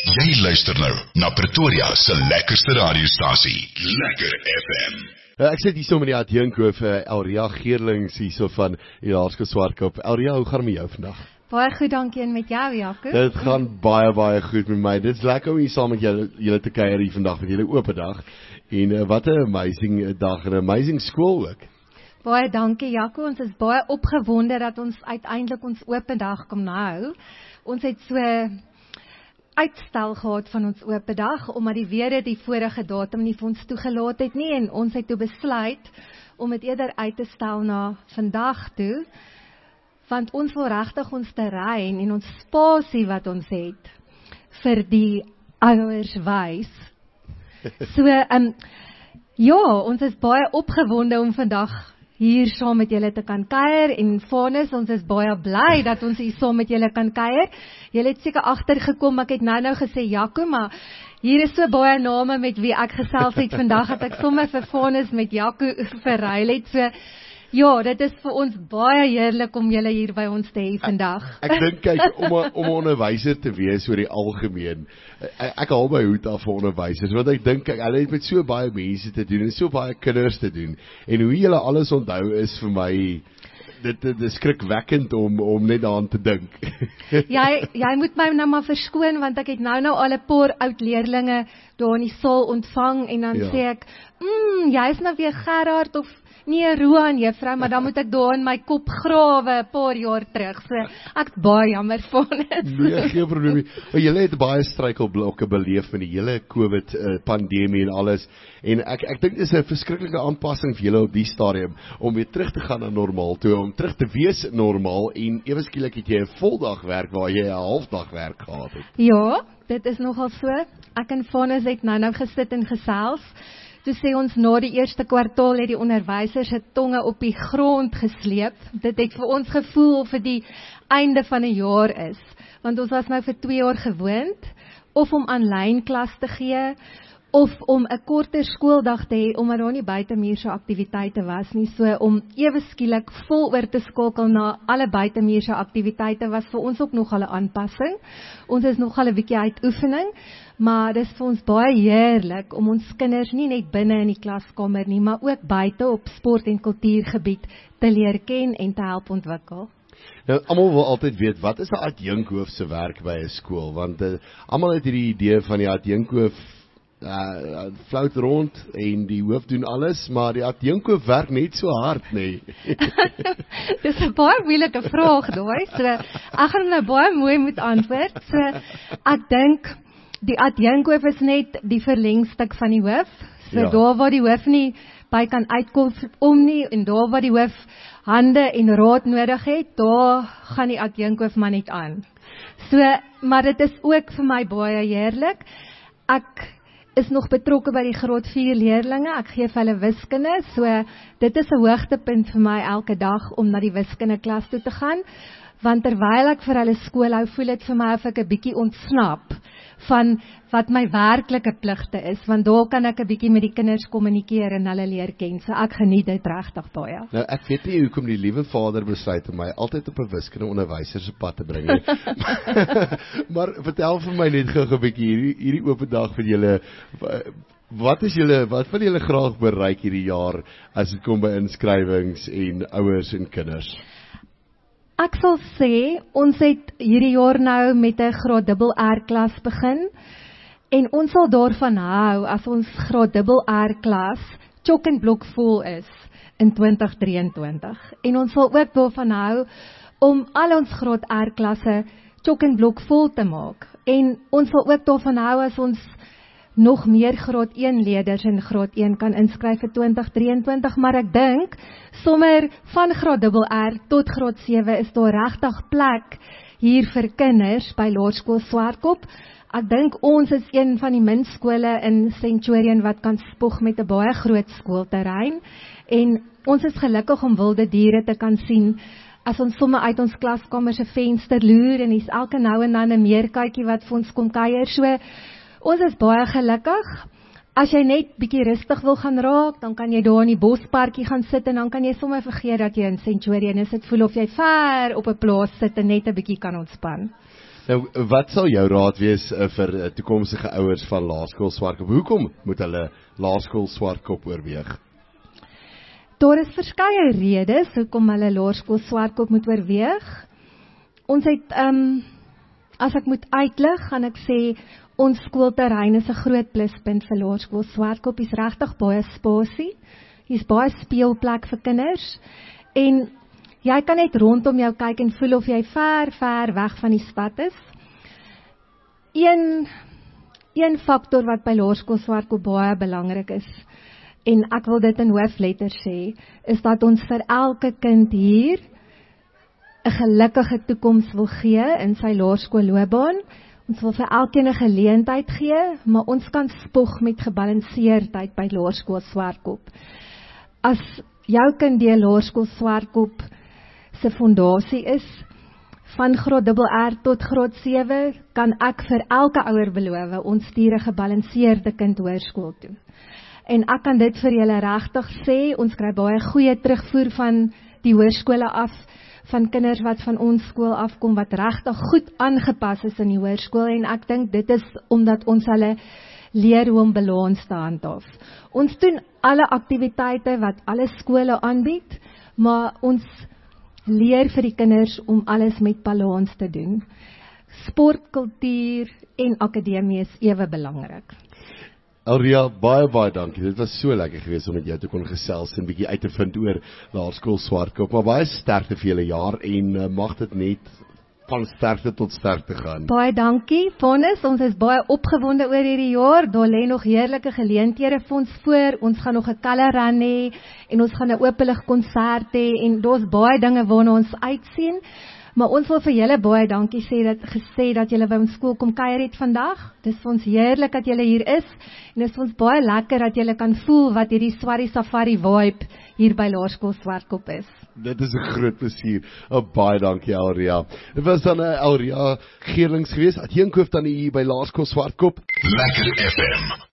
Jy luister nou na Pretoria se lekkerste radiostasie, Lekker FM. Ek sit hier so met die adjunkhoof Elria Geerlings hier so van Laerskool Swartkop. Elria, hoe gaan het met jou vandag? Baie goed, dankie, en met jou, Jaco? Dit gaan baie goed met my. Dit is lekker om hier saam met julle te kuier hier vandag met julle oop dag. En wat 'n amazing dag en 'n amazing skool ook. Baie dankie, Jaco. Ons is baie opgewonde dat ons uiteindelik ons oop dag kom hou. Ons het so uitstel gehad van ons oop dag, omdat die weer die vorige datum nie vir ons toegelaat het nie, en ons het toe besluit om dit eerder uit te stel na vandag toe, want ons wil regtig ons terrein en ons spasie wat ons het vir die ouers wys. So, ja, ons is baie opgewonde om vandag hier saam met julle te kan kuier, en Vanus, ons is baie bly dat ons hier saam met julle kan kuier. Julle het seker agtergekom, ek het nou gesê Jaco, maar hier is so baie name met wie ek gesels het vandag, dat ek sommer vir Vanus met Jaco verruil het, so ja, dit is vir ons baie heerlik om julle hier by ons te hê vandag. Ek dink, kyk, om 'n onderwyser te wees oor die algemeen, ek haal my hoed af vir onderwysers, want ek dink, kyk, hulle het met so baie mense te doen, en so baie kinders te doen, en hoe julle alles onthou is vir my, dit is skrikwekkend om net daaraan te dink. Jy moet my nou maar verskoon, want ek het nou al 'n paar oud leerlinge daar in die saal ontvang, en dan sê ek, jy is nou weer Gerard, of nie Roan, juffrou, maar dan moet ek daar in my kop grawe 'n paar jaar terug. So ek baie jammer van dit. Nee, geen probleem nie. Julle het baie struikelblokke beleef in die hele COVID pandemie en alles. En ek dink dit is 'n verskriklike aanpassing vir julle op die stadium om weer terug te gaan na normaal toe, om terug te wees normaal, en ewe skielik het jy 'n voldag werk waar jy 'n halfdag werk gehad het. Ja, dit is nogal so. Ek en Vanus het nou gesit en gesels. Toe sê ons, na die eerste kwartaal het die onderwysers se tonge op die grond gesleep. Dit het vir ons gevoel of dit die einde van 'n jaar is. Want ons was nou vir 2 jaar gewoond, of om aanlyn klas te gee, of om 'n korter skooldag te hê, omdat daar nie buitemuurse aktiwiteite was nie. So om ewe skielik vol oor te skakel na alle buitemuurse aktiwiteite was vir ons ook nogal 'n aanpassing. Ons is nogal 'n bietjie uit oefening, maar dis vir ons baie heerlik om ons kinders nie net binne in die klaskamer nie, maar ook buite op sport- en kultuurgebied te leer ken en te help ontwikkel. Nou, almal wil altyd weet, wat is 'n adjunkhoof se werk by 'n skool? Want almal het hierdie idee van die adjunkhoof flout rond en die hoof doen alles, maar die adjunkhoof werk net so hard, nee. Dis 'n baie moeilike vraag, daai. So ek gaan nou baie mooi moet antwoord. So ek dink die adjunkhoof is net die verlengstuk van die hoof. So daar waar die hoof nie by kan uitkom om nie, en daar waar die hoof hande en raad nodig het, daar gaan die adjunkhoof maar net aan. So, maar dit is ook vir my baie heerlik. Ek is nog betrokke by die graad 4 leerlinge. Ek gee vir hulle wiskunde, so dit is 'n hoogtepunt vir my elke dag om na die wiskunde klas toe te gaan, want terwyl ek vir hulle skool hou, voel dit vir my of ek 'n bietjie ontsnap van wat my werklike pligte is, want daar kan ek 'n bietjie met die kinders kommunikeer en hulle leer ken, so ek geniet dit regtig baie. Nou, ek weet nie hoekom die liewe Vader besluit om my altyd op 'n wiskunde onderwyser se pad te bring nie. Maar vertel vir my net gou 'n bietjie hierdie oop dag vir julle. Wat wil julle graag bereik hierdie jaar as dit kom by inskrywings en ouers en kinders? Ek sal sê, ons het hierdie jaar nou met 'n graad RR klas begin, en ons sal daarvan hou as ons graad RR klas chok en blok vol is in 2023. En ons sal ook daarvan hou om al ons graad R klasse chok en blok vol te maak. En ons sal ook daarvan hou as ons nog meer graad 1 leerders in graad 1 kan inskryf vir 2023, maar ek dink, sommer van graad RR tot graad 7 is daar regtig plek hier vir kinders by Laerskool Swartkop. Ek dink ons is een van die min skole in Centurion wat kan spog met 'n baie groot skoolterrein, en ons is gelukkig om wilde diere te kan sien as ons sommer uit ons klaskamer se venster loer, en hier's elke nou en dan 'n meerkatjie wat vir ons kom kuier. So ons is baie gelukkig. As jy net bietjie rustig wil gaan raak, dan kan jy daar in die bosparkie gaan sit, en dan kan jy sommer vergeet dat jy in Centurion is. Dit voel of jy ver op 'n plaas sit en net 'n bietjie kan ontspan. Nou, wat sal jou raad wees vir toekomstige ouers van Laerskool Swartkop? Hoekom moet hulle Laerskool Swartkop oorweeg? Daar is verskeie redes hoekom hulle Laerskool Swartkop moet oorweeg. Ons het, as ek moet uitlig, gaan ek sê, ons skoolterrein is 'n groot pluspunt vir Laerskool Swartkop. Hier's regtig baie spasie. Hier's baie speelplek vir kinders. En jy kan net rondom jou kyk en voel of jy ver weg van die stad is. Een faktor wat by Laerskool Swartkop baie belangrik is, en ek wil dit in hoofletters sê, is dat ons vir elke kind hier 'n gelukkige toekoms wil gee in sy laerskoolloopbaan. Ons wil vir elkeen 'n geleentheid gee, maar ons kan spog met gebalanseerdheid by Laerskool Swartkop. As jou kind deur Laerskool Swartkop se fondasie is, van graad RR tot graad 7, kan ek vir elke ouer beloof, ons stuur 'n gebalanseerde kind hoërskool toe. En ek kan dit vir julle regtig sê, ons kry baie goeie terugvoer van die hoërskole af, van kinders wat van ons skool afkom, wat regtig goed aangepas is in die hoërskool, en ek dink dit is omdat ons hulle leer hoe om balans te handhaaf. Ons doen alle aktiwiteite wat alle skole aanbied, maar ons leer vir die kinders om alles met balans te doen. Sport, kultuur en akademie is ewe belangrik. Aurea, baie dankie. Dit was so lekker geweest om met jou te kon gesels en bietjie uit te vind oor Laerskool Swartkop. Maar baie sterkte vir julle jaar en mag dit net van sterkte tot sterkte gaan. Baie dankie, Vanus. Ons is baie opgewonde oor hierdie jaar. Daar lê nog heerlike geleenthede vir ons voor. Ons gaan nog 'n colour run hê en ons gaan 'n openlig konsert hê en daar's baie dinge waarna ons uitsien. Maar ons wil vir julle baie dankie gesê dat julle by ons skool kom kuier het vandag. Dis vir ons heerlik dat julle hier is en dis vir ons baie lekker dat julle kan voel wat hierdie Swarty Safari vibe hier by Laerskool Swartkop is. Dit is 'n groot plesier. Baie dankie, Aurea. Dit was dan Aurea Geerlings geweest, adjunkhoof dan hier by Laerskool Swartkop. Lekker FM.